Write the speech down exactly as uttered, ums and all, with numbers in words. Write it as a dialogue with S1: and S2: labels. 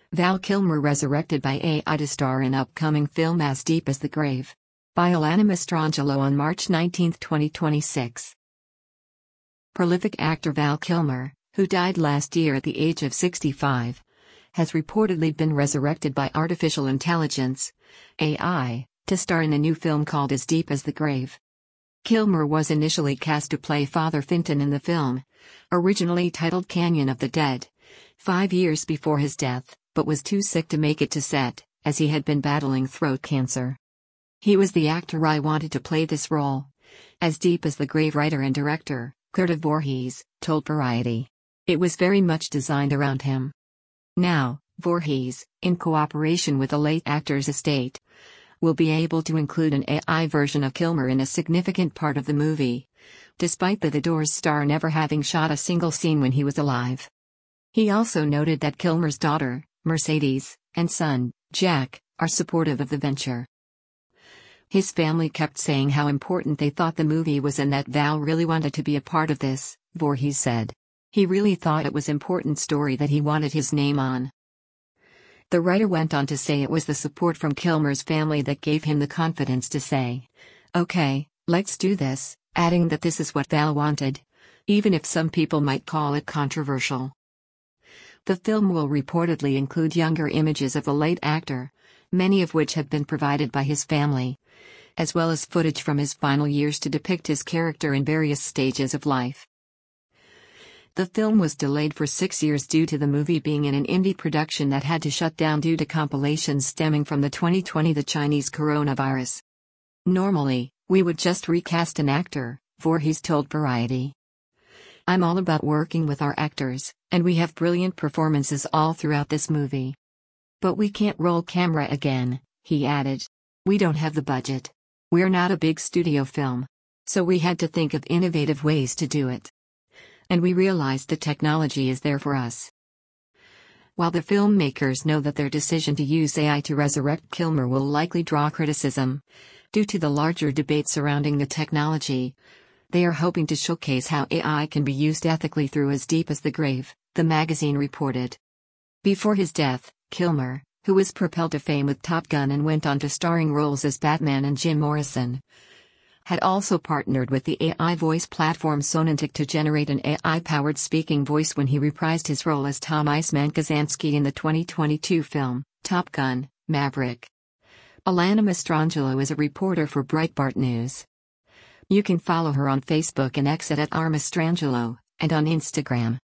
S1: Val Kilmer resurrected by A I to star in upcoming film As Deep as the Grave. By Alana Mastrangelo on March nineteenth, twenty twenty-six. Prolific actor Val Kilmer, who died last year at the age of sixty-five, has reportedly been resurrected by artificial intelligence, A I, to star in a new film called As Deep as the Grave. Kilmer was initially cast to play Father Finton in the film, originally titled Canyon of the Dead, five years before his death, but was too sick to make it to set, as he had been battling throat cancer. He was the actor I wanted to play this role. As Deep as the Grave writer and director, Kurt Voorhees, told Variety. It was very much designed around him. Now, Voorhees, in cooperation with the late actor's estate, will be able to include an A I version of Kilmer in a significant part of the movie, despite the The Doors star never having shot a single scene when he was alive. He also noted that Kilmer's daughter, Mercedes, and son, Jack, are supportive of the venture. His family kept saying how important they thought the movie was and that Val really wanted to be a part of this, Voorhees said. He really thought it was an important story that he wanted his name on. The writer went on to say it was the support from Kilmer's family that gave him the confidence to say, "Okay, let's do this," adding that this is what Val wanted, even if some people might call it controversial. The film will reportedly include younger images of the late actor, many of which have been provided by his family, as well as footage from his final years to depict his character in various stages of life. The film was delayed for six years due to the movie being in an indie production that had to shut down due to compilations stemming from the twenty twenty the Chinese coronavirus. Normally, we would just recast an actor, Voorhees told Variety. I'm all about working with our actors, and we have brilliant performances all throughout this movie. But we can't roll camera again, he added. We don't have the budget. We're not a big studio film. So we had to think of innovative ways to do it. And we realized the technology is there for us. While the filmmakers know that their decision to use A I to resurrect Kilmer will likely draw criticism, due to the larger debate surrounding the technology, they are hoping to showcase how A I can be used ethically through As Deep as the Grave, the magazine reported. Before his death, Kilmer, who was propelled to fame with Top Gun and went on to starring roles as Batman and Jim Morrison, had also partnered with the A I voice platform Sonantic to generate an A I-powered speaking voice when he reprised his role as Tom "Iceman" Kazansky in the twenty twenty-two film, Top Gun: Maverick. Alana Mastrangelo is a reporter for Breitbart News. You can follow her on Facebook and X at R Mastrangelo, and on Instagram.